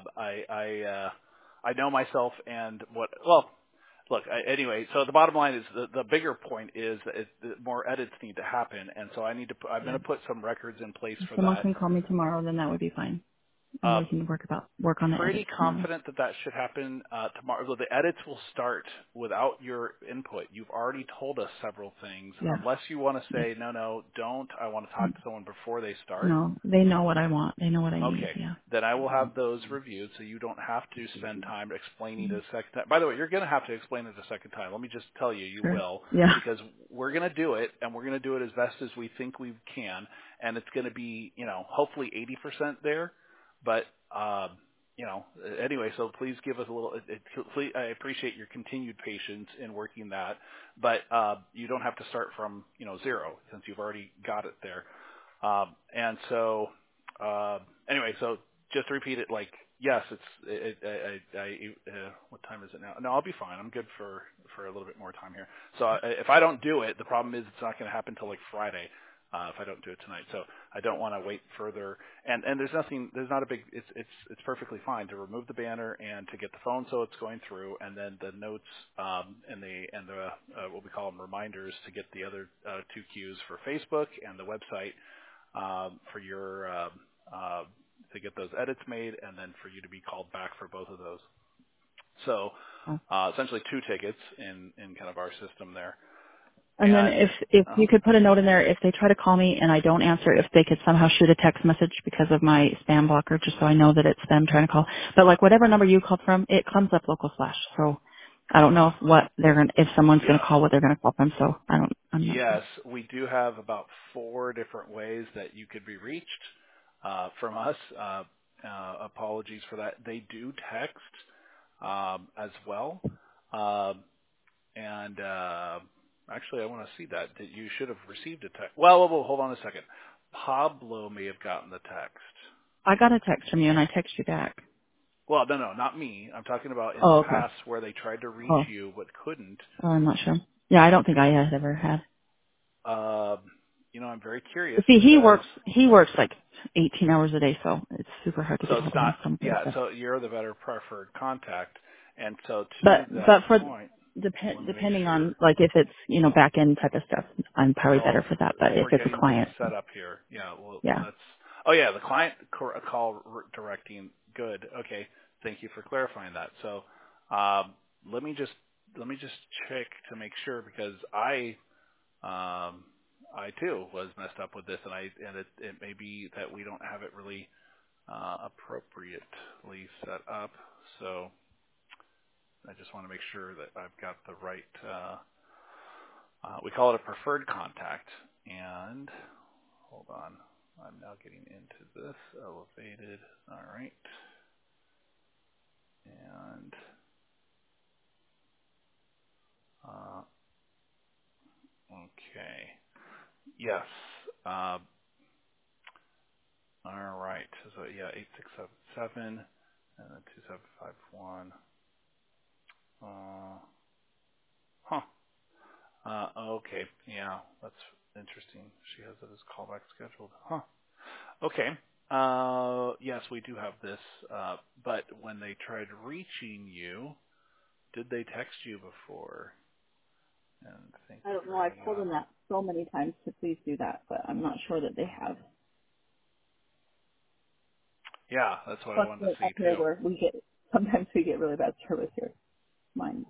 I know myself and look, anyway, so the bottom line is the bigger point is that more edits need to happen, and so I'm going to put some records in place If for someone that. can call me tomorrow, then that would be fine. And we can work on the Pretty edits tomorrow. confident that should happen tomorrow. Well, the edits will start without your input. You've already told us several things. Yeah. Unless you want to say, no, don't. I want to talk to someone before they start. No, they know what I want. They know what I need. Okay. Yeah. Then I will have those reviewed, so you don't have to spend time explaining it a second time. By the way, you're going to have to explain it a second time. Let me just tell you, you will. Yeah. Because we're going to do it, and we're going to do it as best as we think we can, and it's going to be, hopefully 80% there. But, anyway, so please give us a little, I appreciate your continued patience in working that, but you don't have to start from, zero, since you've already got it there. And so, anyway, so just to repeat it, like, yes, what time is it now? No, I'll be fine. I'm good for a little bit more time here. So if I don't do it, the problem is it's not going to happen until like Friday. If I don't do it tonight, so I don't want to wait further. And there's not a big. It's perfectly fine to remove the banner and to get the phone so it's going through, and then the notes and the what we call them reminders to get the other 2 Qs for Facebook and the website for your to get those edits made, and then for you to be called back for both of those. So essentially 2 tickets in kind of our system there. And then if you could put a note in there, if they try to call me and I don't answer, if they could somehow shoot a text message because of my spam blocker, just so I know that it's them trying to call. But like whatever number you called from, it comes up local flash. So I don't know if someone's going Yeah. to call, what they're going to call them. So I'm not sure. Yes, we do have about 4 different ways that you could be reached from us. Apologies for that. They do text as well. Um, and actually, I want to see that you should have received a text. Well, hold on a second. Pablo may have gotten the text. I got a text from you and I text you back. Well, no, not me. I'm talking about in the Oh, okay. past where they tried to reach Oh, you but couldn't. I'm not sure. Yeah, I don't think I have ever had. Um, I'm very curious See, because he works like 18 hours a day, so it's super hard to so get it's hold of him not, sometimes. yeah. So you're the better preferred contact, and so to But that for point, let me make depending sure. on like if it's back end type of stuff, I'm probably Well, better for that. But if we're it's a getting things client, set up here. Yeah. Well, yeah, that's. Oh yeah, the client call directing. Good. Okay. Thank you for clarifying that. So, um, let me just check to make sure because I too was messed up with this, and it may be that we don't have it really appropriately set up. So I just want to make sure that I've got the right. We call it a preferred contact. And hold on, I'm now getting into this elevated. All right, and uh, okay, yes. Uh, all right. So yeah, 8677 and then 2751. Huh. Okay. Yeah, that's interesting. She has it as callback scheduled. Huh. Okay. Yes, we do have this. But when they tried reaching you, did they text you before? And thank I you don't for know. I've hanging told on. them that so many times to please do that, but I'm not sure that they have. Yeah, that's what I Plus, wanted to like, up see here too. where sometimes we get really bad service here. Mine.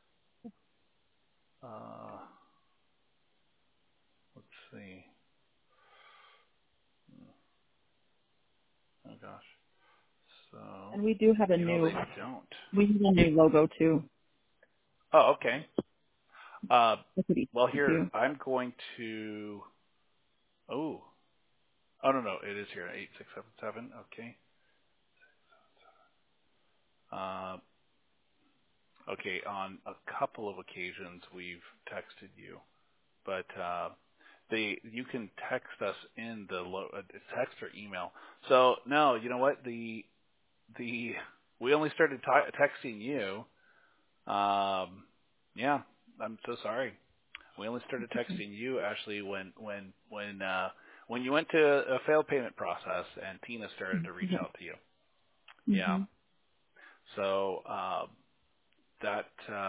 Uh, let's see. Oh gosh. So, And we do have a they don't. we have a new logo too. Oh, okay. Uh, That's what he well, sent here you. I'm going to. Oh, oh no, it is here. 8677. Okay. Uh, okay. On a couple of occasions we've texted you, but you can text us in the text or email. So no, you know what? We only started texting you. Yeah, I'm so sorry. We only started texting you, Ashley, when you went to a failed payment process and Tina started to reach out to you. Yeah. Mm-hmm. So that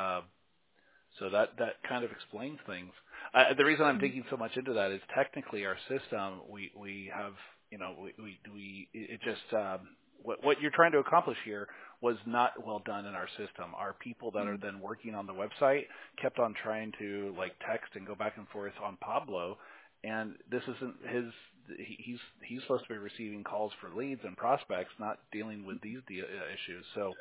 that kind of explains things. The reason I'm digging so much into that is technically our system we have we it just what you're trying to accomplish here was not well done in our system. Our people that are then working on the website kept on trying to like text and go back and forth on Pablo, and this isn't his. He's supposed to be receiving calls for leads and prospects, not dealing with these issues. So.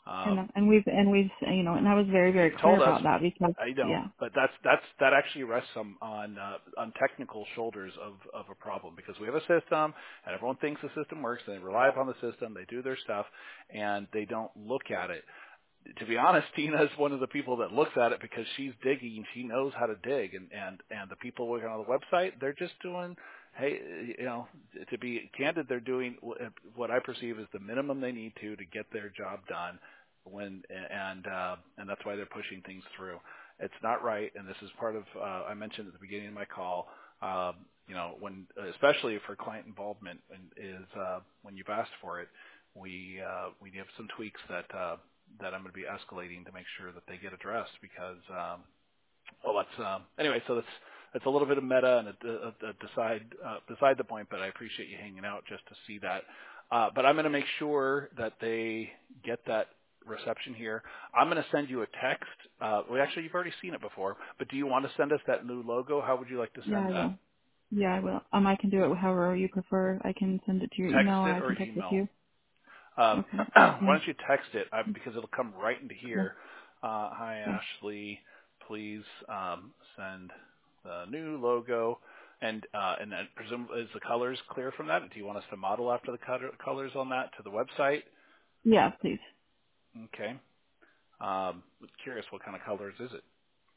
And I was very, very He clear told us, about that because, I know, yeah. but that actually rests on technical shoulders of a problem because we have a system and everyone thinks the system works and they rely upon the system, they do their stuff, and they don't look at it. To be honest, Tina is one of the people that looks at it because she's digging, she knows how to dig, and the people working on the website, they're just doing. Hey, to be candid, they're doing what I perceive as the minimum they need to get their job done and that's why they're pushing things through. It's not right, and this is part of I mentioned at the beginning of my call. When especially for client involvement, is when you've asked for it, we have some tweaks that I'm going to be escalating to make sure that they get addressed because that's anyway. So that's a little bit of meta and beside the point, but I appreciate you hanging out just to see that. But I'm going to make sure that they get that reception here. I'm going to send you a text. Actually, you've already seen it before, but do you want to send us that new logo? How would you like to Yeah, send I that? will. Yeah, I will. I can do it however you prefer. I can send it to your Text email or it I or can text it to email. you. Okay. Why don't you text it because it'll come right into Yeah. here. Hi, Ashley. Please send the new logo. And I presume, is the colors clear from that? Do you want us to model after the colors on that to the website? Yeah, please. Okay. Curious, what kind of colors is it?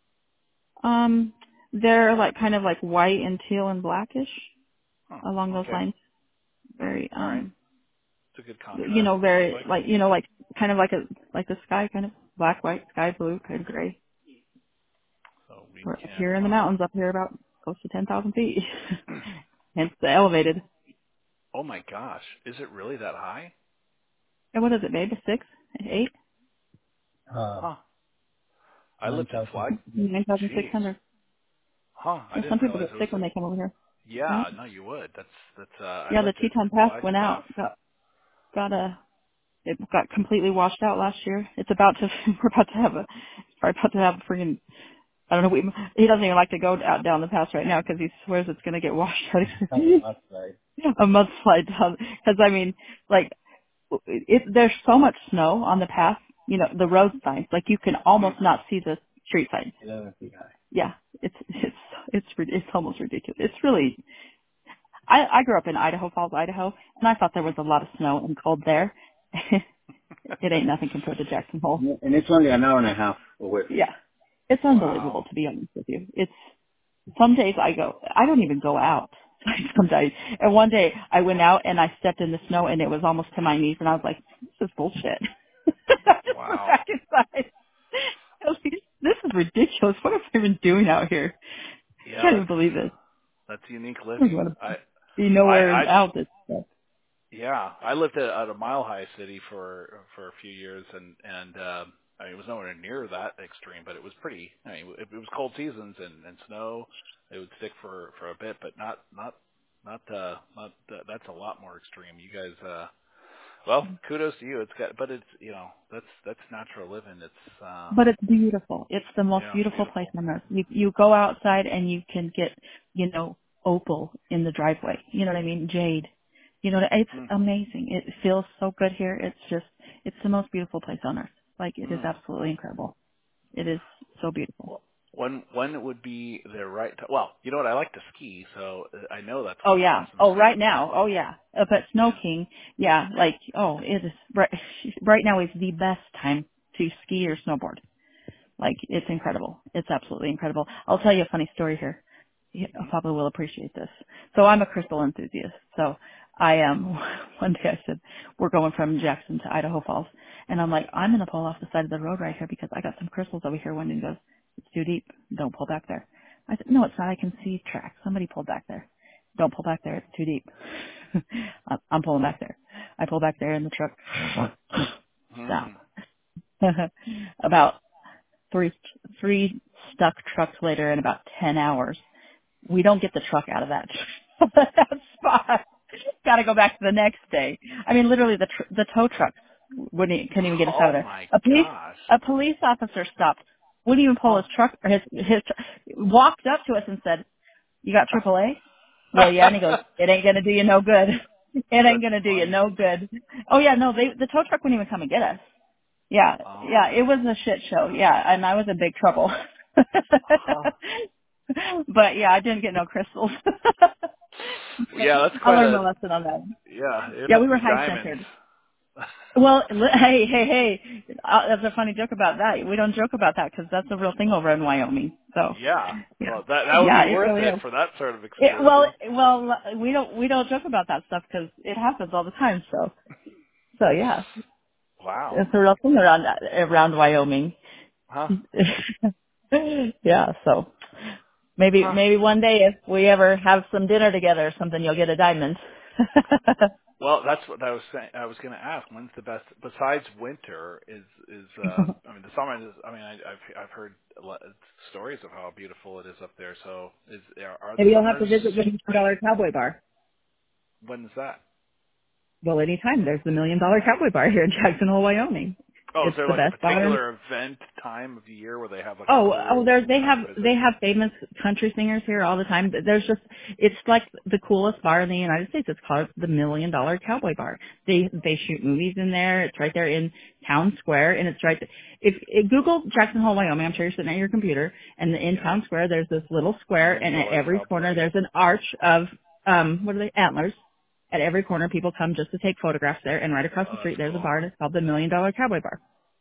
They're like kind of like white and teal and blackish Huh. along those Okay. lines. Very, All right. It's a good you contrast, know, it sounds very like. like, like kind of like the sky, kind of black, white, sky blue, kind of gray. So we We're up can here in the find. mountains, up here about close to 10,000 feet. Hence the elevated. Oh my gosh, is it really that high? And what is it, babe? 6, 8, Huh. I lived in 9,000. Flag. Jeez. 9,600. Huh. I Well, some didn't people realize get it was sick when they come over here, right? yeah, no, you would. That's I Yeah, the lived at Teton Pass went Flagstaff. out. It got completely washed out last year. It's about to, we're about to have a freaking, I don't know, he doesn't even like to go out down the pass right now because he swears it's going to get washed out. That's right. A mudslide down. Because, I mean, like, there's so much snow on the path, the road signs, like you can Hmm. almost not see the street signs. 11 feet high. Yeah, it's almost ridiculous. It's really, I grew up in Idaho Falls, Idaho, and I thought there was a lot of snow and cold there. It ain't nothing compared to Jackson Hole. And it's only an hour and a half away from Yeah. here. It's unbelievable, Wow. to be honest with you. Some days I don't even go out. Some days. And one day I went out and I stepped in the snow and it was almost to my knees and I was like, this is bullshit. I just went Wow. back inside. I was like, this is ridiculous. What am I even doing out here? I Yeah, can't even believe it. that's unique I don't living. want to I be I nowhere I out this stuff. yeah, I lived at a Mile High City for a few years, and I mean, it was nowhere near that extreme, but it was pretty. I mean, it was cold seasons and snow. It would stick for a bit, but not that's a lot more extreme. You guys, well, kudos to you. It's got, but it's that's natural living. It's But it's beautiful. It's the most yeah, it's beautiful place beautiful. on earth. You go outside and you can get, opal in the driveway. You know what I mean? Jade. It's Mm, amazing. It feels so good here. It's the most beautiful place on earth. Like, it is mm. absolutely incredible. It is so beautiful. Well, when would be the right time? Well, you know what? I like to ski, so I know that's Oh one of the yeah. destinations Oh, right I now. Oh like. yeah. But Snow Yeah. King, yeah, like, it is, right now is the best time to ski or snowboard. Like, it's incredible. It's absolutely incredible. I'll tell you a funny story here. You Hmm? probably will appreciate this. So I'm a crystal enthusiast. So I am, one day I said, we're going from Jackson to Idaho Falls. And I'm like, I'm going to pull off the side of the road right here because I got some crystals over here. Wendy goes, it's too deep. Don't pull back there. I said, no, it's not. I can see tracks. Somebody pulled back there. Don't pull back there. It's too deep. I'm pulling back there. I pull back there and the truck stop. Hmm. About three stuck trucks later in about 10 hours. We don't get the truck out of that that spot. Got to go back to the next day. I mean, literally the tow trucks couldn't even get us out of Oh there. my A police gosh. a police officer stopped. Wouldn't even pull Huh. his truck or walked up to us and said, "You got AAA?" Well, yeah. And he goes, "It ain't gonna do you no good. It ain't That's gonna do you funny. no good." Oh yeah, no, the tow truck wouldn't even come and get us. Yeah, Oh yeah, it man. was a shit show. Yeah, and I was in big trouble. Huh. But yeah, I didn't get no crystals. Yeah, that's I quite learned a. my lesson on that. Yeah, it'd Yeah, have we to were be high diamonds. centered. Well, hey, that's a funny joke about that. We don't joke about that because that's a real thing over in Wyoming. So, Yeah. yeah, Well, that would yeah, be it worth really it is. for that sort of It, well, experience. well, we don't joke about that stuff because it happens all the time. So yeah, Wow. it's a real thing around Wyoming. Huh. Yeah, so Huh. maybe one day if we ever have some dinner together or something, you'll get a diamond. Well, that's what I was saying. I was going to ask, when's the best besides winter? Is I mean, the summer is. I mean, I've heard stories of how beautiful it is up there. So, are the Maybe you'll have to summers? visit the $1 Cowboy Bar. When's that? Well, anytime. There's the $1 Million Cowboy Bar here in Jackson Hole, Wyoming. Oh, is It's there the like a best bar. particular event time of the year where they have like a Oh, cool, there's they have what is it? they have famous country singers here all the time. There's just it's like the coolest bar in the United States. It's called the $1 Million Cowboy Bar. They shoot movies in there. It's right there in Town Square, and it's right. If Google Jackson Hole, Wyoming, I'm sure you're sitting at your computer, and in Yeah. Town Square there's this little square, $1 and at Million every corner Cowboy. there's an arch of what are they antlers. At every corner, people come just to take photographs there, and right across the Oh, that's street there's a cool. bar, and it's called the $1 Million Cowboy Bar.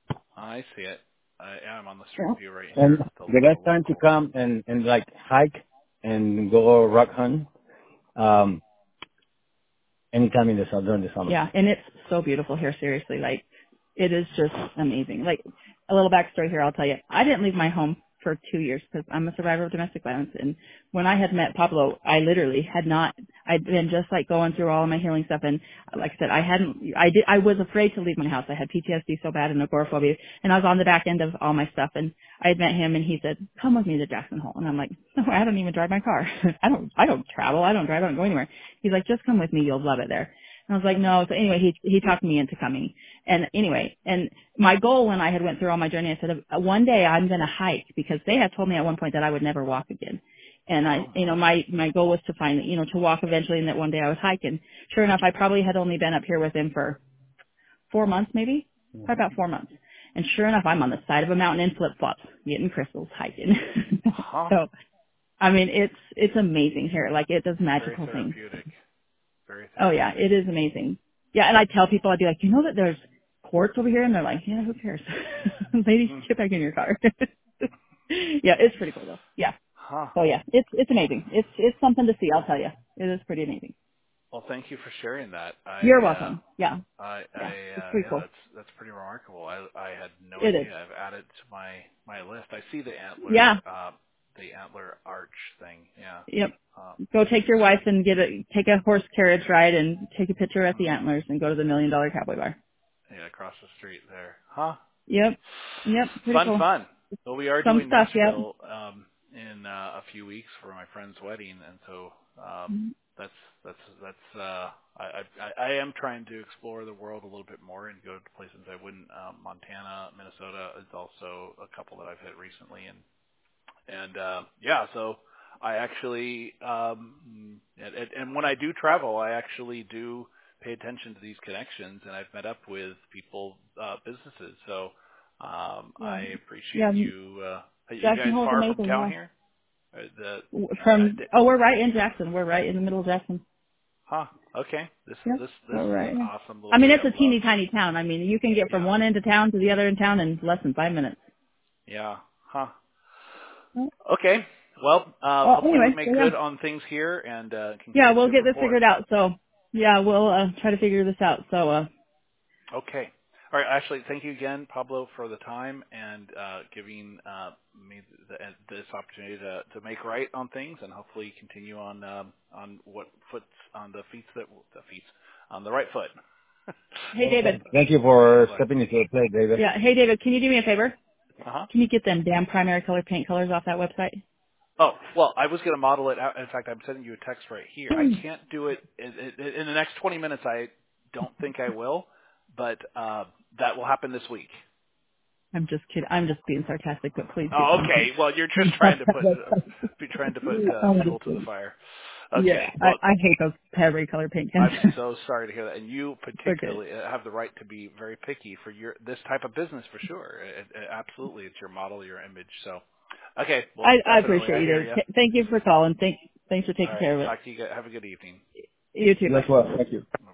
I see it. Yeah, I'm on the street Yeah. view right And here. The the best time to local. come and like hike and go rock hunt, um, anytime in the summer, during the summer. Yeah, and it's so beautiful here, seriously. Like, it is just amazing. Like, a little backstory here, I'll tell you. I didn't leave my home for 2 years because I'm a survivor of domestic violence. And when I had met Pablo, I literally had not, I'd been just like going through all of my healing stuff. And like I said, I was afraid to leave my house. I had PTSD so bad and agoraphobia. And I was on the back end of all my stuff. And I had met him and he said, come with me to Jackson Hole. And I'm like, no, I don't even drive my car. I don't travel. I don't drive. I don't go anywhere. He's like, just come with me. You'll love it there. And I was like, no. So anyway, he talked me into coming. And anyway, and my goal when I had went through all my journey, I said, one day I'm going to hike because they had told me at one point that I would never walk again. And Oh my. my goal was to find, to walk eventually and that one day I would hike. And sure enough, I probably had only been up here with him for 4 months, maybe, probably about 4 months. And sure enough, I'm on the side of a mountain in flip flops, getting crystals hiking. Huh. So, I mean, it's amazing here. Like it does Very magical things. therapeutic. Very Oh yeah, therapeutic. it is amazing. Yeah, and I tell people, I'd be like, you know that there's quartz over here? And they're like, yeah, who cares? Lady, Hmm. get back in your car. Yeah, it's pretty cool though. Yeah. Huh. So yeah, it's amazing. It's something to see, I'll tell you. It is pretty amazing. Well, thank you for sharing that. You're welcome. Yeah. Yeah, it's pretty Yeah, cool. that's pretty remarkable. I had no It is. idea. I've added to my list. I see Yeah. the antler arch thing. Yeah. Yep. Um, Go take your wife and take a horse carriage ride and take a picture at the mhm. antlers and go to the $1 Million Cowboy Bar. Yeah, across the street there. Huh. Yep. Yep. Pretty cool. Fun. Well, we are Some doing stuff. Yep. Nashville in a few weeks for my friend's wedding, and so that's I am trying to explore the world a little bit more and go to places I wouldn't. Montana, Minnesota is also a couple that I've hit recently, and yeah, so I actually and when I do travel, I actually do pay attention to these connections, and I've met up with people, businesses. So Yeah. I appreciate Yeah. you. Are you Jackson guys Hole is far from amazing. town Yeah. here? We're right in Jackson. We're right in the middle of Jackson. Huh. Okay. This Yep. this All is right. an Yeah. awesome little I mean, area. it's I a love. teeny tiny town. I mean, you can get from Yeah. one end of town to the other end of town in less than 5 minutes. Yeah. Huh. Well, Okay. Well, hopefully we anyway, so make yeah. good on things here and can Yeah, continue we'll to get this report. figured out. So, yeah, we'll try to figure this out. So, Okay. All right. Ashley, thank you again, Pablo, for the time and giving me this opportunity to make right on things and hopefully continue on what foots on the feet on the right foot. hey, David. Thank you Yes, for sir. stepping into the play, David. Yeah, hey, David, can you do me a favor? Uh-huh. Can you get them damn primary color paint colors off that website? Oh, well, I was going to model it out. In fact, I'm sending you a text right here. I can't do it in the next 20 minutes. I don't think I will, but that will happen this week. I'm just kidding. I'm just being sarcastic, but please do Oh, something. okay. Well, you're just trying to put I'm fuel just to the kidding. fire. Yeah, Okay. Well, I hate those primary color paint cans. I'm so sorry to hear that. And you Okay. particularly have the right to be very picky for this type of business for sure. Absolutely, it's your model, your image. So, okay. Well, I definitely, appreciate I you, hear David. you. Thank you for calling. Thanks for All taking right. care of it. Talk to you guys. Have a good evening. You too. You as Bye. well. Thank you.